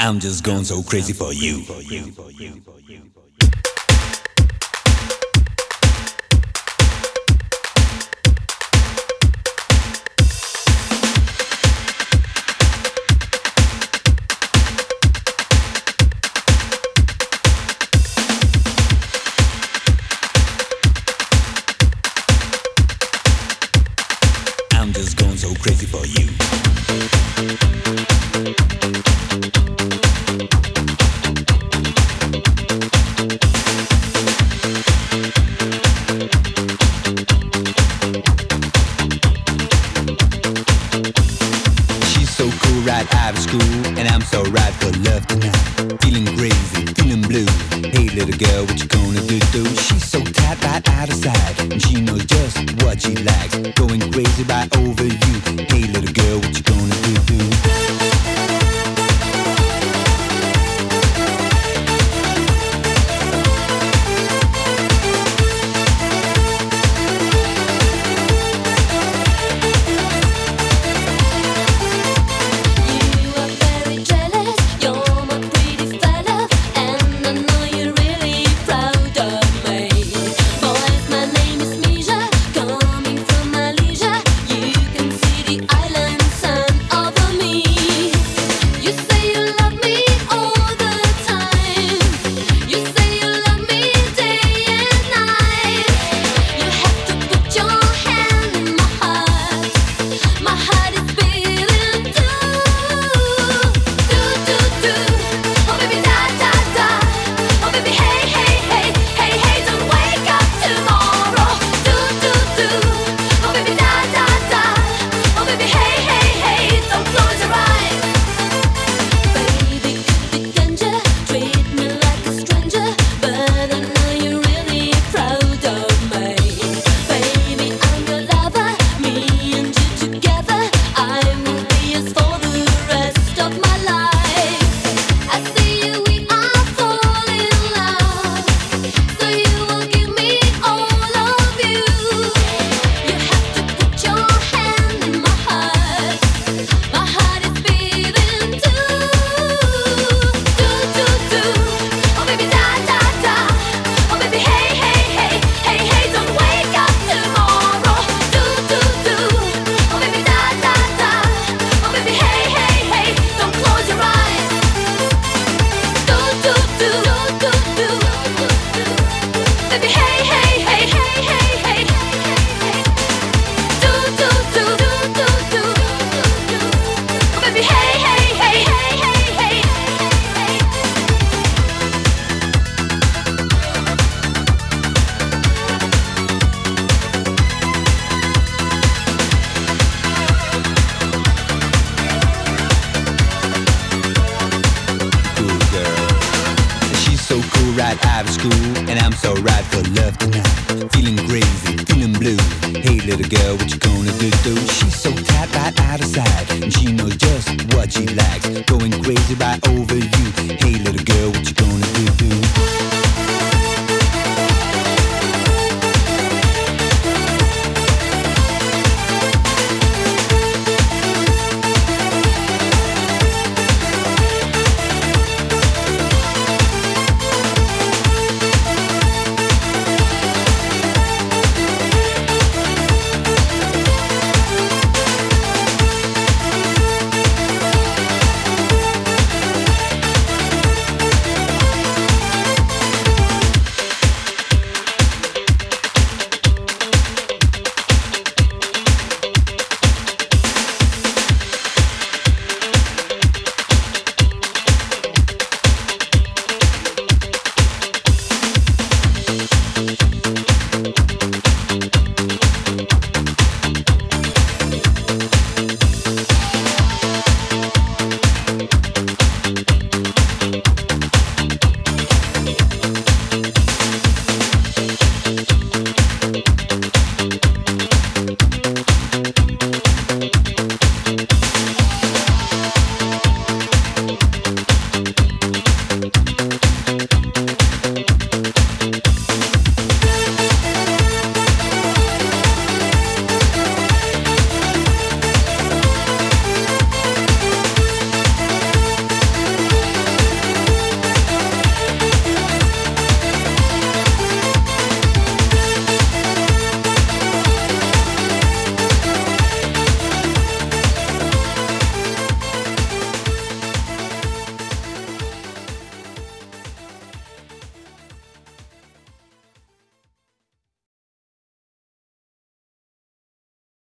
I'm just going so crazy for you. I'm just going so crazy for you. Right out of school, and I'm so right for love tonight. Feeling crazy, feeling blue. Hey little girl, what you gonna do? She's so tight right out of sight, and she knows just what she likes. Going crazy right over you. Hey little girl, what you gonna do? Right out of school, and I'm so right for love tonight. Feeling crazy, feeling blue. Hey little girl, what you gonna do? She's so tight right out of sight, and she knows just what she likes. Going crazy right over